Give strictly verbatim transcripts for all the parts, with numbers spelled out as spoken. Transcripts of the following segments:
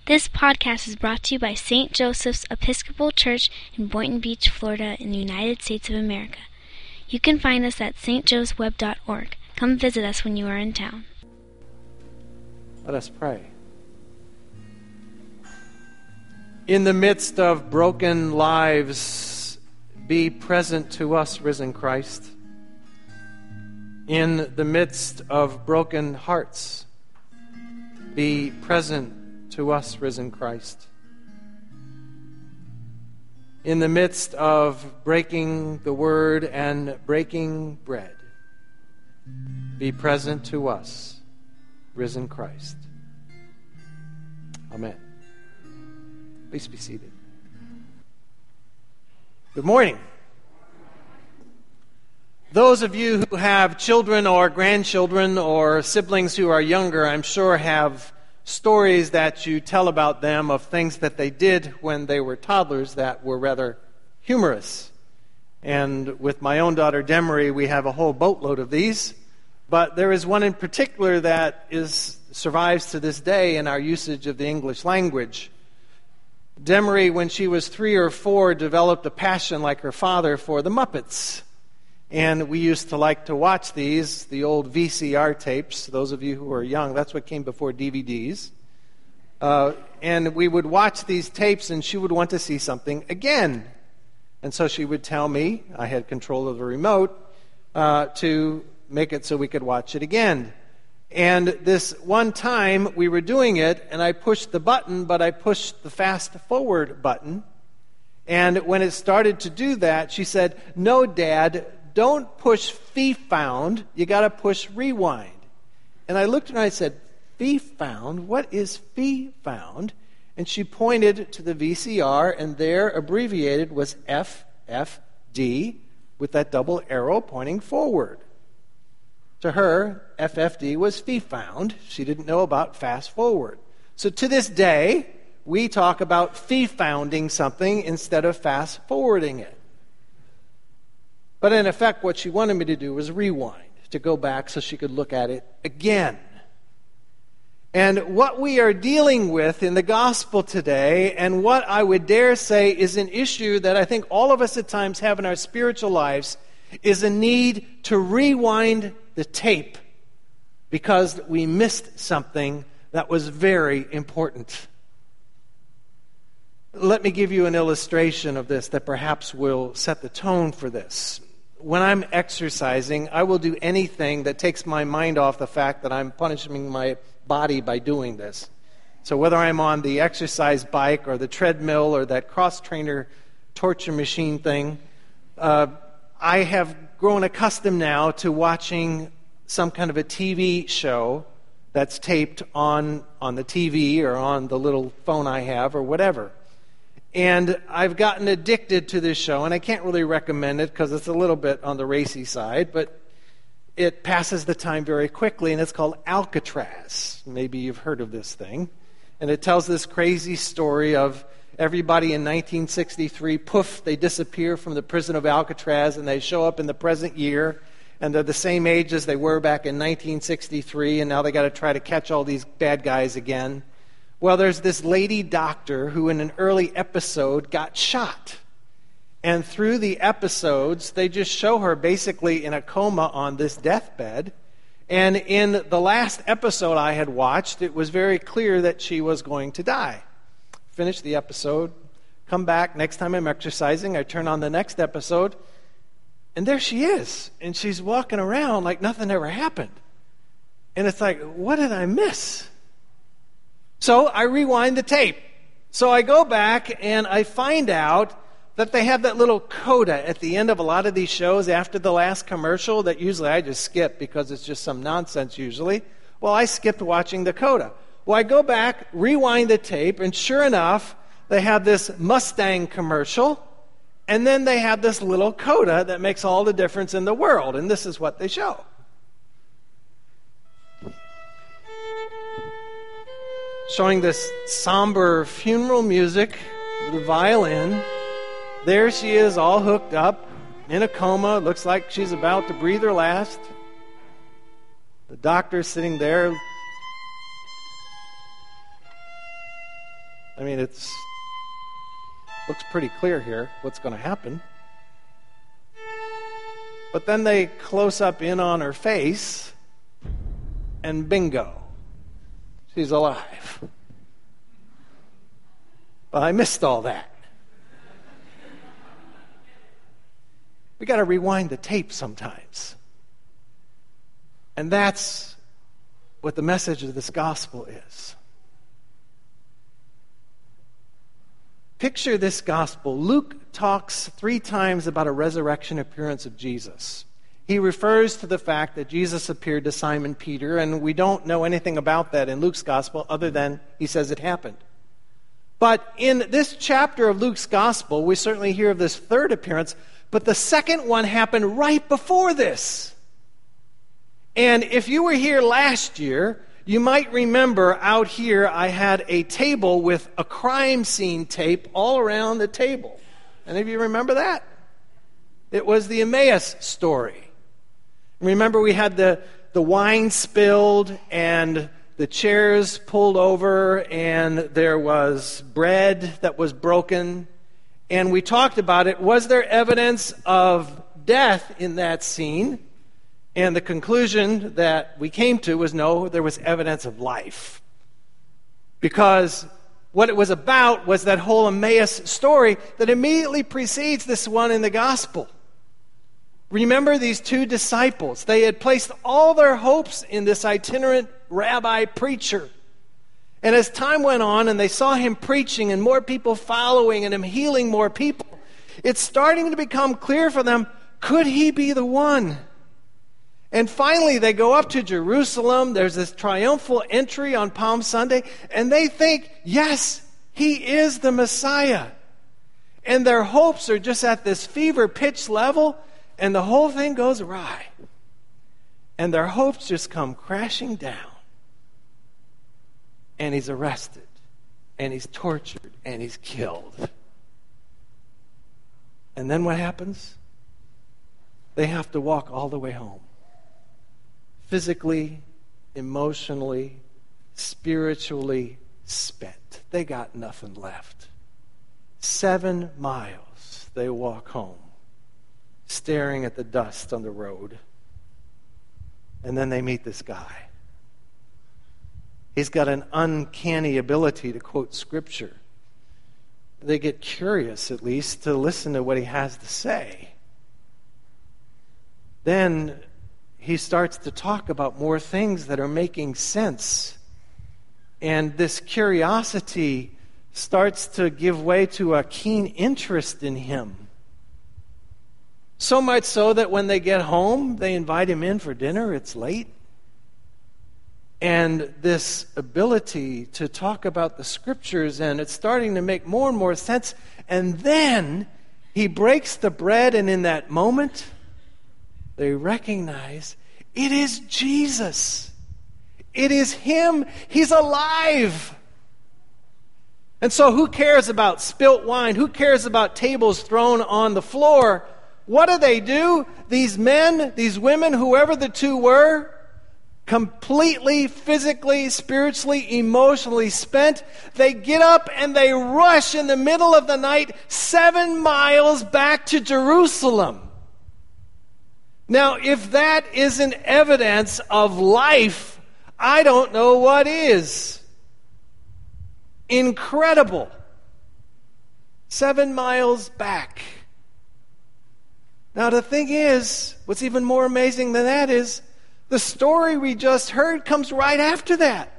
This podcast is brought to you by Saint Joseph's Episcopal Church in Boynton Beach, Florida, in the United States of America. You can find us at s t joes web dot org. Come visit us when you are in town. Let us pray. In the midst of broken lives, be present to us, risen Christ. In the midst of broken hearts, be present to us, risen Christ. In the midst of breaking the word and breaking bread, be present to us, risen Christ. Amen. Please be seated. Good morning. Those of you who have children or grandchildren or siblings who are younger, I'm sure have stories that you tell about them of things that they did when they were toddlers that were rather humorous. And with my own daughter, Demery, we have a whole boatload of these. But there is one in particular that is survives to this day in our usage of the English language. Demery, when she was three or four, developed a passion like her father for the Muppets. And we used to like to watch these, the old V C R tapes. Those of you who are young, that's what came before D V Ds. Uh, and we would watch these tapes, and she would want to see something again. And so she would tell me, I had control of the remote, uh, to make it so we could watch it again. And this one time, we were doing it, and I pushed the button, but I pushed the fast forward button. And when it started to do that, she said, "No, Dad, don't push fee found, you got to push rewind." And I looked at her and I said, "Fee found? What is fee found?" And she pointed to the V C R, and there, abbreviated, was F F D with that double arrow pointing forward. To her, F F D was fee found. She didn't know about fast forward. So to this day, we talk about fee founding something instead of fast forwarding it. But in effect, what she wanted me to do was rewind, to go back so she could look at it again. And what we are dealing with in the gospel today, and what I would dare say is an issue that I think all of us at times have in our spiritual lives, is a need to rewind the tape because we missed something that was very important. Let me give you an illustration of this that perhaps will set the tone for this. When I'm exercising, I will do anything that takes my mind off the fact that I'm punishing my body by doing this. So whether I'm on the exercise bike or the treadmill or that cross-trainer torture machine thing, uh, I have grown accustomed now to watching some kind of a T V show that's taped on, on the T V or on the little phone I have or whatever. And I've gotten addicted to this show, and I can't really recommend it because it's a little bit on the racy side, but it passes the time very quickly, and it's called Alcatraz. Maybe you've heard of this thing. And it tells this crazy story of everybody in nineteen sixty-three, poof, they disappear from the prison of Alcatraz, and they show up in the present year, and they're the same age as they were back in nineteen sixty-three, and now they got to try to catch all these bad guys again. Well, there's this lady doctor who in an early episode got shot. And through the episodes, they just show her basically in a coma on this deathbed. And in the last episode I had watched, it was very clear that she was going to die. Finish the episode, come back, next time I'm exercising, I turn on the next episode, and there she is. And she's walking around like nothing ever happened. And it's like, what did I miss? So I rewind the tape. So I go back and I find out that they have that little coda at the end of a lot of these shows after the last commercial that usually I just skip because it's just some nonsense usually. Well, I skipped watching the coda. Well, I go back, rewind the tape, and sure enough, they have this Mustang commercial, and then they have this little coda that makes all the difference in the world, and this is what they show. Showing this somber funeral music with a violin. There she is, all hooked up, in a coma. Looks like she's about to breathe her last. The doctor's sitting there I mean, it's looks pretty clear here what's going to happen. But then they close up in on her face, and bingo, she's alive. But I missed all that. We got to rewind the tape sometimes. And that's what the message of this gospel is. Picture this gospel. Luke talks three times about a resurrection appearance of Jesus. He refers to the fact that Jesus appeared to Simon Peter, and we don't know anything about that in Luke's gospel other than he says it happened. But in this chapter of Luke's gospel, we certainly hear of this third appearance, but the second one happened right before this. And if you were here last year, you might remember out here I had a table with a crime scene tape all around the table. Any of you remember that? It was the Emmaus story. Remember we had the, the wine spilled and the chairs pulled over and there was bread that was broken. And we talked about it. Was there evidence of death in that scene? And the conclusion that we came to was no, there was evidence of life. Because what it was about was that whole Emmaus story that immediately precedes this one in the gospel. Remember these two disciples. They had placed all their hopes in this itinerant rabbi preacher. And as time went on and they saw him preaching and more people following and him healing more people, it's starting to become clear for them, could he be the one? And finally, they go up to Jerusalem. There's this triumphal entry on Palm Sunday, and they think, yes, he is the Messiah. And their hopes are just at this fever-pitch level, and the whole thing goes awry. And their hopes just come crashing down. And he's arrested, and he's tortured, and he's killed. And then what happens? They have to walk all the way home. Physically, emotionally, spiritually spent. They got nothing left. Seven miles they walk home, staring at the dust on the road. And then they meet this guy. He's got an uncanny ability to quote Scripture. They get curious, at least, to listen to what he has to say. Then he starts to talk about more things that are making sense. And this curiosity starts to give way to a keen interest in him. So much so that when they get home, they invite him in for dinner. It's late. And this ability to talk about the Scriptures, and it's starting to make more and more sense. And then he breaks the bread, and in that moment, they recognize it is Jesus. It is him. He's alive. And so who cares about spilt wine? Who cares about tables thrown on the floor? What do they do? These men, these women, whoever the two were, completely, physically, spiritually, emotionally spent, they get up and they rush in the middle of the night seven miles back to Jerusalem. Now, if that isn't evidence of life, I don't know what is. Incredible. Seven miles back. Now, the thing is, what's even more amazing than that is, the story we just heard comes right after that.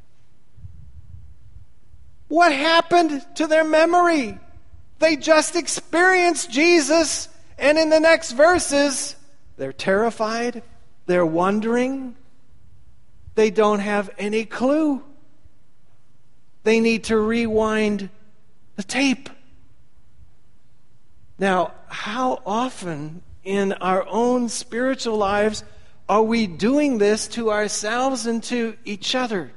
What happened to their memory? They just experienced Jesus, and in the next verses, they're terrified, they're wondering, they don't have any clue. They need to rewind the tape. Now, how often in our own spiritual lives are we doing this to ourselves and to each other?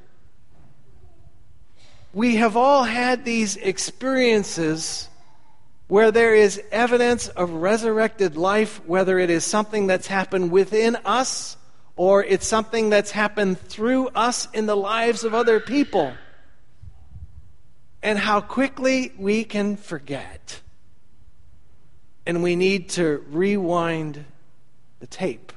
We have all had these experiences where there is evidence of resurrected life, whether it is something that's happened within us or it's something that's happened through us in the lives of other people. and how quickly we can forget. And we need to rewind the tape.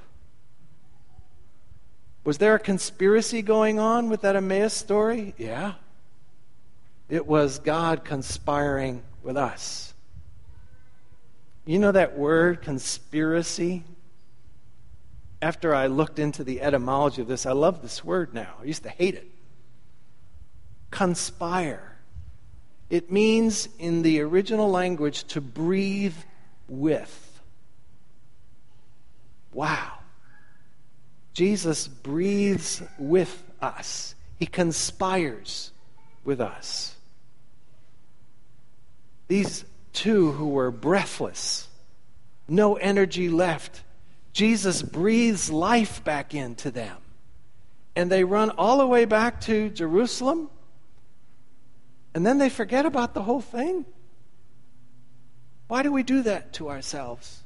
Was there a conspiracy going on with that Emmaus story? Yeah. It was God conspiring with us. You know that word, conspiracy? After I looked into the etymology of this, I love this word now. I used to hate it. Conspire. It means in the original language to breathe with. Wow. Jesus breathes with us. He conspires with us. These two who were breathless, no energy left, Jesus breathes life back into them. And they run all the way back to Jerusalem. And then they forget about the whole thing. Why do we do that to ourselves?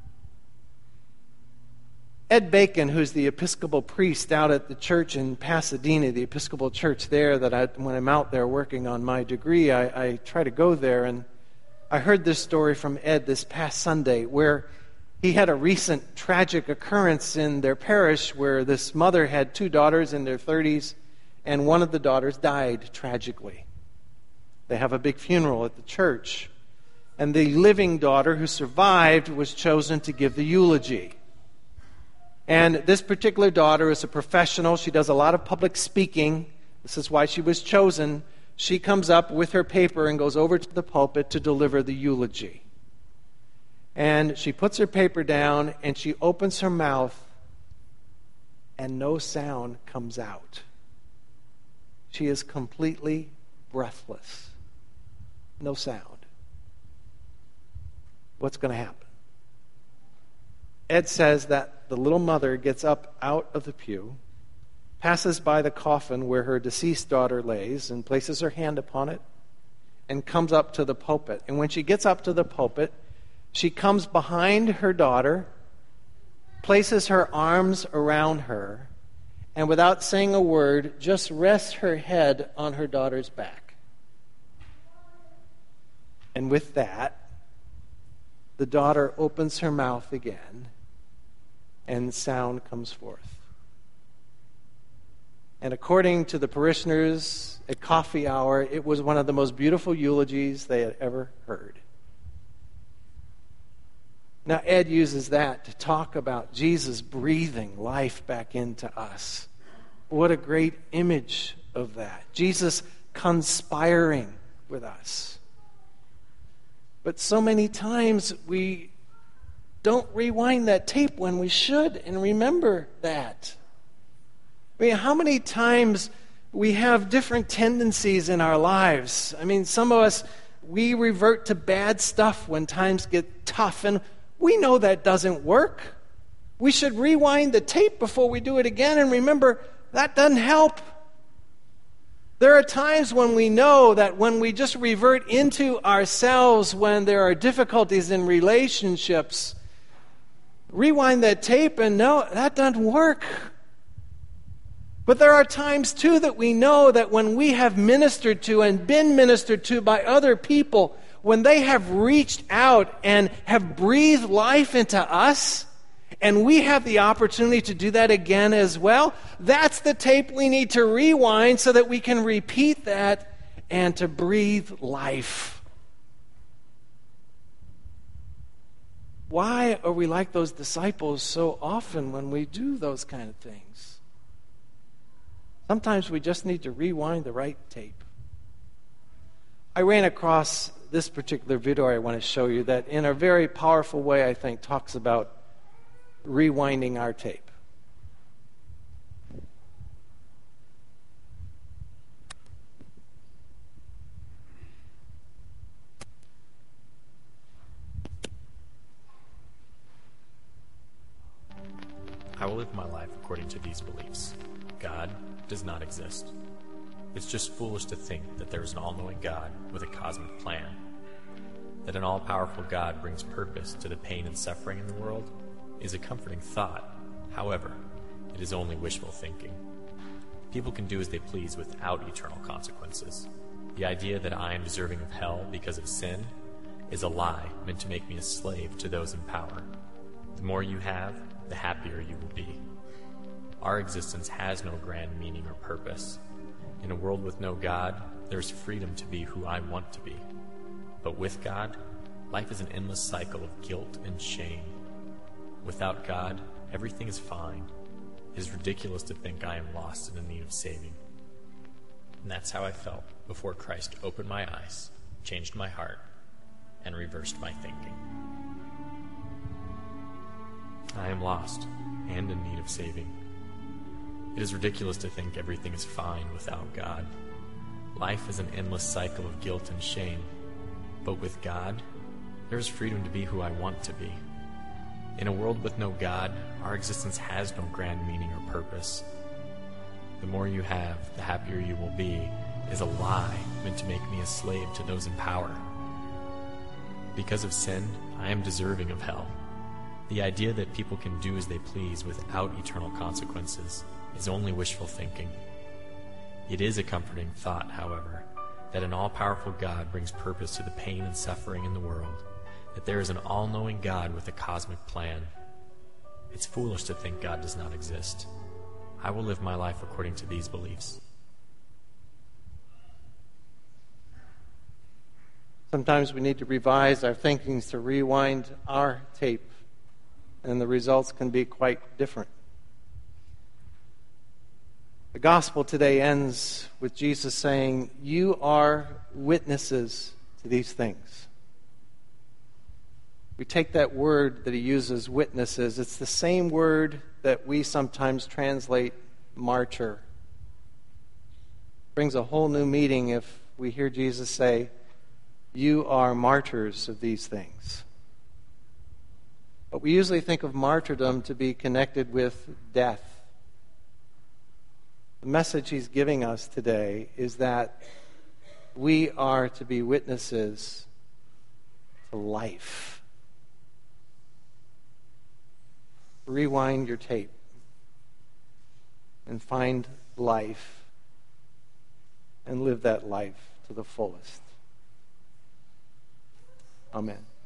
Ed Bacon, who's the Episcopal priest out at the church in Pasadena, the Episcopal church there, that I, when I'm out there working on my degree, I, I try to go there. And I heard this story from Ed this past Sunday, where he had a recent tragic occurrence in their parish where this mother had two daughters in their thirties, and one of the daughters died tragically. They have a big funeral at the church. And the living daughter who survived was chosen to give the eulogy. And this particular daughter is a professional. She does a lot of public speaking. This is why she was chosen. She comes up with her paper and goes over to the pulpit to deliver the eulogy. And she puts her paper down and she opens her mouth and no sound comes out. She is completely breathless. No sound. What's going to happen? Ed says that the little mother gets up out of the pew, passes by the coffin where her deceased daughter lays, and places her hand upon it, and comes up to the pulpit. And when she gets up to the pulpit, she comes behind her daughter, places her arms around her, and without saying a word, just rests her head on her daughter's back. And with that, the daughter opens her mouth again, and sound comes forth. And according to the parishioners at coffee hour, it was one of the most beautiful eulogies they had ever heard. Now, Ed uses that to talk about Jesus breathing life back into us. What a great image of that. Jesus conspiring with us. But so many times we don't rewind that tape when we should and remember that. I mean, how many times we have different tendencies in our lives? I mean, some of us, we revert to bad stuff when times get tough, and we know that doesn't work. We should rewind the tape before we do it again and remember that doesn't help. There are times when we know that when we just revert into ourselves when there are difficulties in relationships, rewind that tape and no, that doesn't work. But there are times too that we know that when we have ministered to and been ministered to by other people, when they have reached out and have breathed life into us, and we have the opportunity to do that again as well, that's the tape we need to rewind so that we can repeat that and to breathe life. Why are we like those disciples so often when we do those kind of things? Sometimes we just need to rewind the right tape. I ran across this particular video I want to show you that in a very powerful way, I think, talks about rewinding our tape. I will live my life according to these beliefs. God does not exist. It's just foolish to think that there is an all-knowing God with a cosmic plan. That an all-powerful God brings purpose to the pain and suffering in the world is a comforting thought. However, it is only wishful thinking. People can do as they please without eternal consequences. The idea that I am deserving of hell because of sin is a lie meant to make me a slave to those in power. The more you have, the happier you will be. Our existence has no grand meaning or purpose. In a world with no God, there is freedom to be who I want to be. But with God, life is an endless cycle of guilt and shame. Without God, everything is fine. It is ridiculous to think I am lost and in need of saving. And that's how I felt before Christ opened my eyes, changed my heart, and reversed my thinking. I am lost and in need of saving. It is ridiculous to think everything is fine without God. Life is an endless cycle of guilt and shame. But with God, there is freedom to be who I want to be. In a world with no God, our existence has no grand meaning or purpose. The more you have, the happier you will be, is a lie meant to make me a slave to those in power. Because of sin, I am deserving of hell. The idea that people can do as they please without eternal consequences is only wishful thinking. It is a comforting thought, however, that an all-powerful God brings purpose to the pain and suffering in the world, that there is an all-knowing God with a cosmic plan. It's foolish to think God does not exist. I will live my life according to these beliefs. Sometimes we need to revise our thinkings to rewind our tape, and the results can be quite different. The gospel today ends with Jesus saying, "You are witnesses to these things." We take that word that he uses, witnesses. It's the same word that we sometimes translate martyr. It brings a whole new meaning if we hear Jesus say, "You are martyrs of these things." But we usually think of martyrdom to be connected with death. The message he's giving us today is that we are to be witnesses to life. Rewind your tape and find life and live that life to the fullest. Amen.